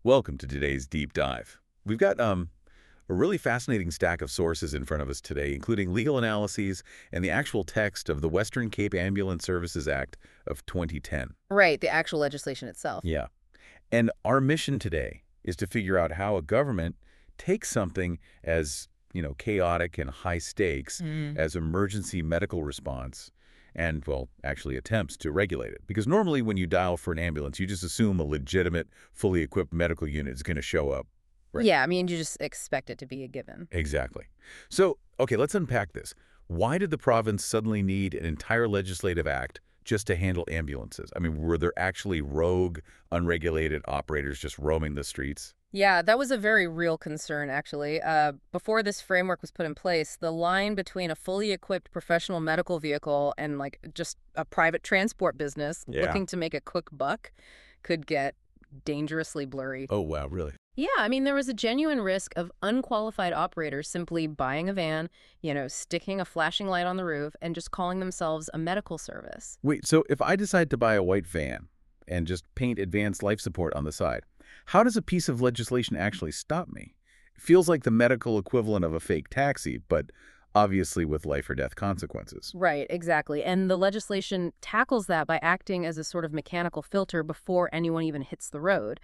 Welcome to today's deep dive. We've got a really fascinating stack of sources in front of us today, including legal analyses and the actual text of the Western Cape Ambulance Services Act of 2010. Right, the actual legislation itself. Yeah. And our mission today is to figure out how a government takes something as, chaotic and high stakes as emergency medical response and, well, actually attempts to regulate it. Because normally when you dial for an ambulance, you just assume a legitimate, fully equipped medical unit is going to show up. Right. Yeah, I mean, you just expect it to be a given. Exactly. So, okay, let's unpack this. Why did the province suddenly need an entire legislative act just to handle ambulances? I mean, were there actually rogue, unregulated operators just roaming the streets? Yeah, that was a very real concern, actually. Before this framework was put in place, the line between a fully equipped professional medical vehicle and, just a private transport business Yeah. looking to make a quick buck could get dangerously blurry. Oh, wow, really? Yeah, I mean, there was a genuine risk of unqualified operators simply buying a van, sticking a flashing light on the roof, and just calling themselves a medical service. Wait, so if I decide to buy a white van and just paint advanced life support on the side, how does a piece of legislation actually stop me? It feels like the medical equivalent of a fake taxi, but obviously with life or death consequences. Right, exactly. And the legislation tackles that by acting as a sort of mechanical filter before anyone even hits the road.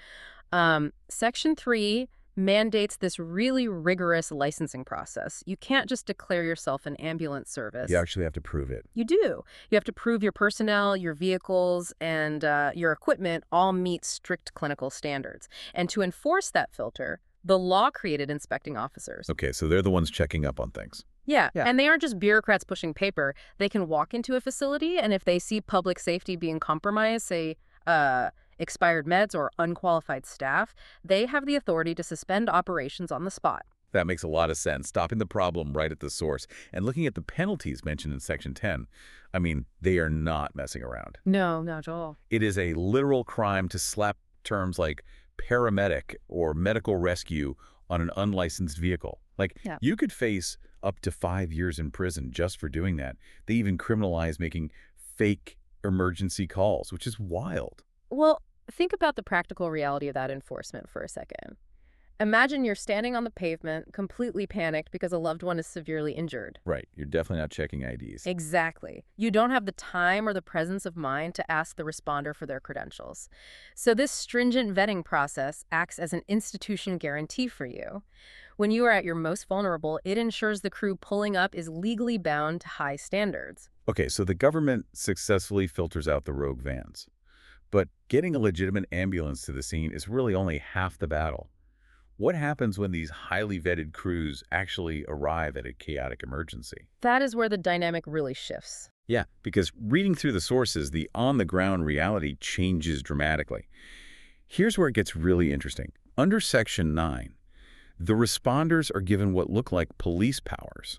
Section 3 mandates this really rigorous licensing process. You can't just declare yourself an ambulance service. You actually have to prove it. You do. You have to prove your personnel, your vehicles, and your equipment all meet strict clinical standards. And to enforce that filter, the law created inspecting officers. Okay, so they're the ones checking up on things. Yeah, Yeah. and they aren't just bureaucrats pushing paper. They can walk into a facility, and if they see public safety being compromised, say, expired meds or unqualified staff, they have the authority to suspend operations on the spot. That makes a lot of sense, stopping the problem right at the source. And looking at the penalties mentioned in Section 10, I mean, they are not messing around. No, not at all. It is a literal crime to slap terms like paramedic or medical rescue on an unlicensed vehicle. Yeah. You could face up to 5 years in prison just for doing that. They even criminalize making fake emergency calls, which is wild. Well, think about the practical reality of that enforcement for a second. Imagine you're standing on the pavement, completely panicked because a loved one is severely injured. Right. You're definitely not checking IDs. Exactly. You don't have the time or the presence of mind to ask the responder for their credentials. So this stringent vetting process acts as an institution guarantee for you. When you are at your most vulnerable, it ensures the crew pulling up is legally bound to high standards. Okay, so the government successfully filters out the rogue vans. But getting a legitimate ambulance to the scene is really only half the battle. What happens when these highly vetted crews actually arrive at a chaotic emergency? That is where the dynamic really shifts. Yeah, because reading through the sources, the on-the-ground reality changes dramatically. Here's where it gets really interesting. Under Section 9, the responders are given what look like police powers.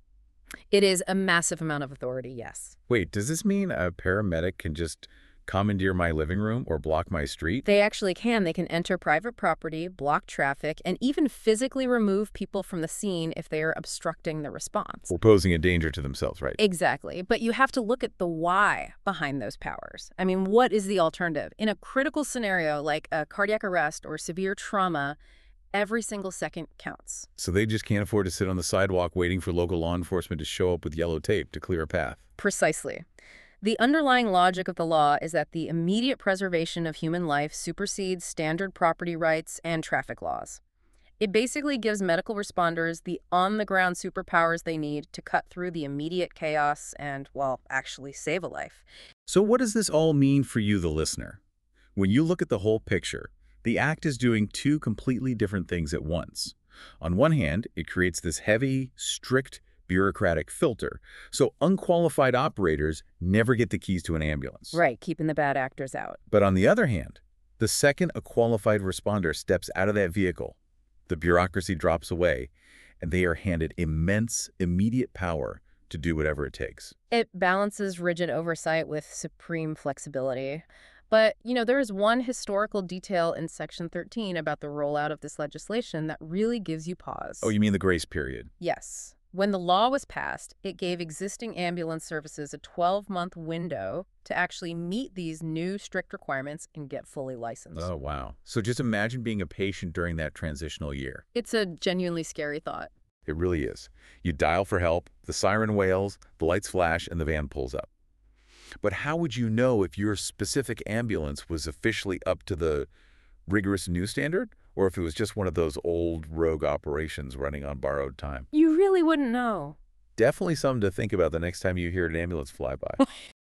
It is a massive amount of authority, yes. Wait, does this mean a paramedic can just commandeer my living room or block my street? They actually can. They can enter private property, block traffic, and even physically remove people from the scene if they are obstructing the response. Or posing a danger to themselves, right? Exactly. But you have to look at the why behind those powers. I mean, what is the alternative? In a critical scenario like a cardiac arrest or severe trauma, every single second counts. So they just can't afford to sit on the sidewalk waiting for local law enforcement to show up with yellow tape to clear a path. Precisely. The underlying logic of the law is that the immediate preservation of human life supersedes standard property rights and traffic laws. It basically gives medical responders the on-the-ground superpowers they need to cut through the immediate chaos and, well, actually save a life. So what does this all mean for you, the listener? When you look at the whole picture, the Act is doing two completely different things at once. On one hand, it creates this heavy, strict, bureaucratic filter, so unqualified operators never get the keys to an ambulance. Right, keeping the bad actors out. But on the other hand, the second a qualified responder steps out of that vehicle, the bureaucracy drops away, and they are handed immense, immediate power to do whatever it takes. It balances rigid oversight with supreme flexibility. But, there is one historical detail in Section 13 about the rollout of this legislation that really gives you pause. Oh, you mean the grace period? Yes. When the law was passed, it gave existing ambulance services a 12-month window to actually meet these new strict requirements and get fully licensed. Oh, wow. So just imagine being a patient during that transitional year. It's a genuinely scary thought. It really is. You dial for help, the siren wails, the lights flash, and the van pulls up. But how would you know if your specific ambulance was officially up to the rigorous new standard, or if it was just one of those old rogue operations running on borrowed time? You really wouldn't know. Definitely something to think about the next time you hear an ambulance fly by.